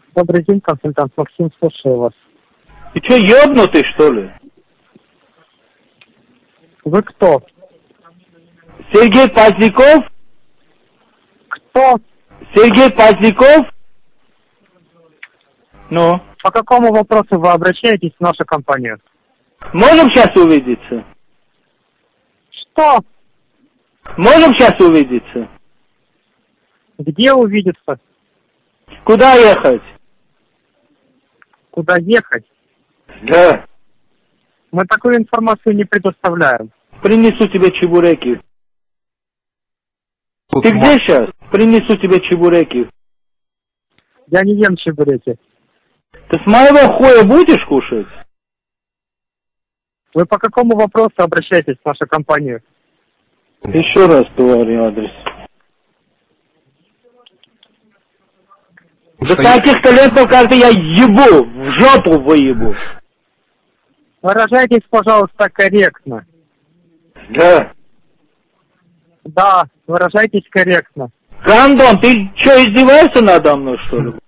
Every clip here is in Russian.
Добрый день, консультант Максим, слушаю вас. Ты что, ёбнутый, что ли? Вы кто? Сергей Поздняков? Кто? Сергей Поздняков? Ну? По какому вопросу вы обращаетесь в нашу компанию? Можем сейчас увидеться? Что? Можем сейчас увидеться? Где увидеться? Куда ехать? Куда ехать? Да. Мы такую информацию не предоставляем. Принесу тебе чебуреки. Ты где сейчас? Принесу тебе чебуреки. Я не ем чебуреки. Ты с моего хуя будешь кушать? Вы по какому вопросу обращаетесь в нашу компанию? Еще раз говори адрес. За таких талентов, как ты, я ебу, в жопу выебу. Выражайтесь, пожалуйста, корректно. Да. Да, выражайтесь корректно. Гандон, ты что, издеваешься надо мной, что ли?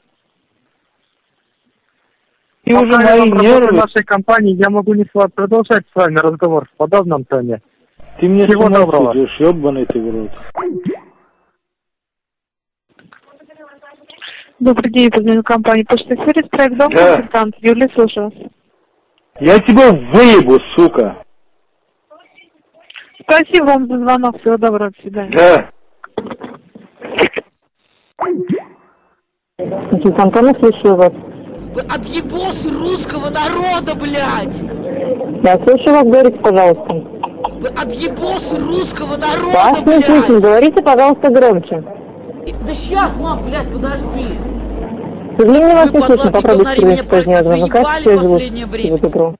Ты уже Пока я мои вам работаю нервы. в нашей компании, я могу не продолжать с вами разговор в подобном тоне. Ты мне Всего с ума доброго. сидишь, ёбаный ты в рот. Добрый день, позвонил компания Почта Сервис, проект дом, Да. консультант Юлия, слушаю вас. Я тебя выебу, сука. Спасибо вам за звонок, всего доброго, до свидания. Да. Антонов, слушаю вас. Вы объебос русского народа, блядь! Да, слушаю вас, говорите, пожалуйста. Вы объебос русского народа, Вас не слышно, блядь! говорите, пожалуйста, громче. Да щас, мам, блядь, подожди! К сожалению, вас Вы, не слышно, подлатые попробуйте говнари, меня перевести позднее звонка. заебали Связь последнее время. Всего доброго.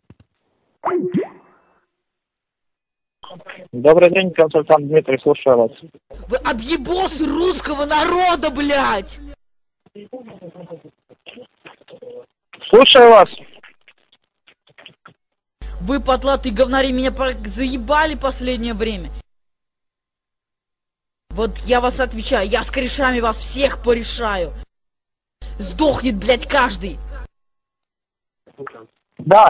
Добрый день, консультант Дмитрий, слушаю вас. Вы объебос русского народа, блядь! Слушаю вас. Вы, потлатые говнари, меня заебали последнее время. Вот я вас отвечаю, я с корешами вас всех порешаю. Сдохнет, блядь, каждый. Да.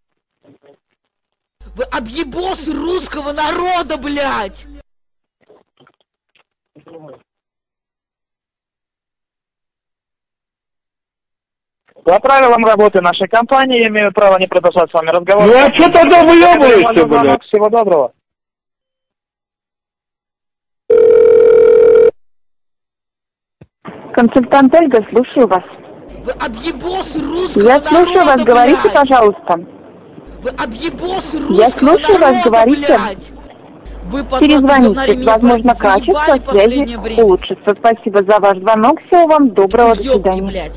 Вы объебос русского народа, блядь! По правилам работы нашей компании я имею право не продолжать с вами разговор. Ну а что тогда выебываешься, Звонок, блядь? всего доброго. Консультант Ольга, слушаю вас. Вы объебос русского Я народа, слушаю вас, говорите, блядь! пожалуйста. Вы объебос русского Я слушаю вас, народа, говорите. блядь! Вы, потлатые говнари, Перезвоните, меня возможно, качество заебали последнее связи время. улучшится. Спасибо за ваш звонок, всего вам доброго, до Ёбки, свидания. блядь!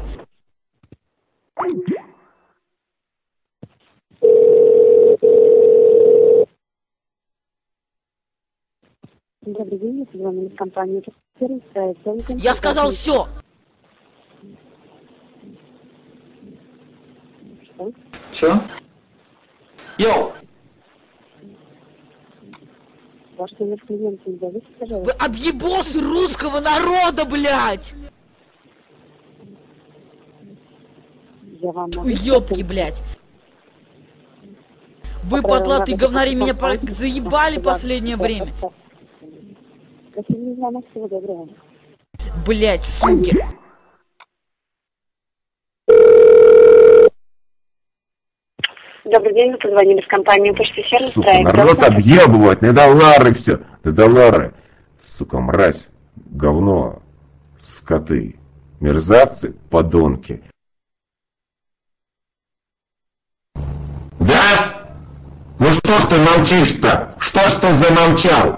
Добрый день, я позвонила из компании «Сервис», Я сказал все. Че? Йоу! Ваш номер клиента назовите, Вы пожалуйста. объебос русского народа, блядь! Я вам могу Ёбки, блядь! Вы, потлатые говнари, меня заебали последнее время. Спасибо, звонок, всего доброго. Блядь, суки! Добрый день, вы позвонили в компанию «Почта Сервис». Сука, народ объебывает, не доллары все, не доллары. Сука, мразь, говно, скоты, мерзавцы, подонки. Да? Ну что ж ты молчишь-то? Что ж ты замолчал?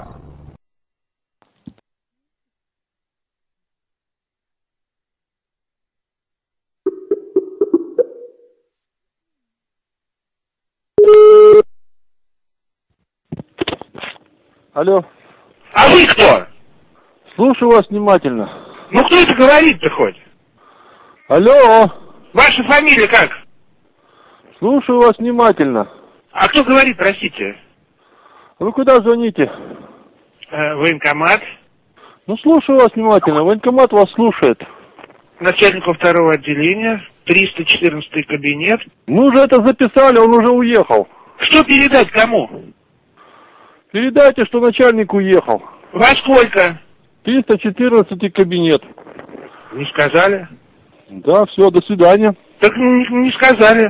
Алло, А вы кто? слушаю вас внимательно. Ну кто это говорит-то хоть? Алло, Ваша фамилия как? слушаю вас внимательно. А кто говорит, простите? Вы куда звоните? Военкомат. Ну, слушаю вас внимательно. Военкомат вас слушает. Начальнику второго отделения, 314 кабинет. Мы уже это записали, он уже уехал. Что передать кому? Передайте, что начальник уехал. Во сколько? 314 кабинет. Не сказали. Да, все, до свидания. Так не сказали.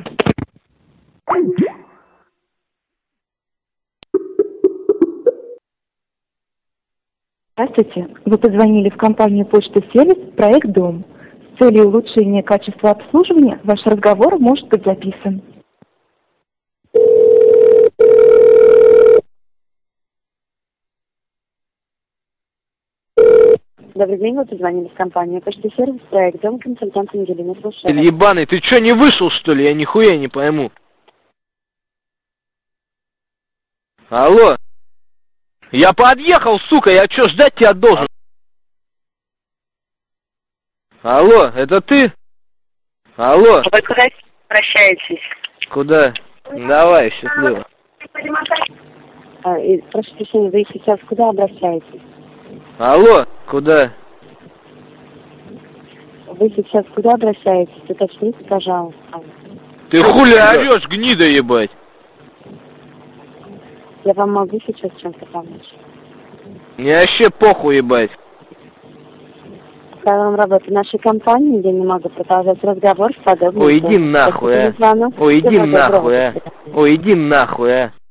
Здравствуйте. Вы позвонили в компанию «Почта Сервис», проект «Дом». С целью улучшения качества обслуживания ваш разговор может быть записан. Добрый день, вы позвонили в компанию «Почта Сервис», проект «Дом», консультант Ангелина, слушаю. Ебаный, ты чё, не вышел, что ли? Я нихуя не пойму. Алло. Я подъехал, сука, я чё, ждать тебя должен? Алло, это ты? Алло. Вы куда обращаетесь? Куда? Давай, счастливо. Прошу прощения, вы сейчас куда обращаетесь? Алло, куда? Вы сейчас куда обращаетесь? Уточните, пожалуйста. Ты хули орёшь, гнида, ебать? Я вам могу сейчас чем-то помочь? Мне вообще похуй, ебать. Правилам работы нашей компании я не могу продолжать разговор в подобном. Ой, иди нахуй, а. Ой, иди нахуй, а. Ой, иди нахуй, а.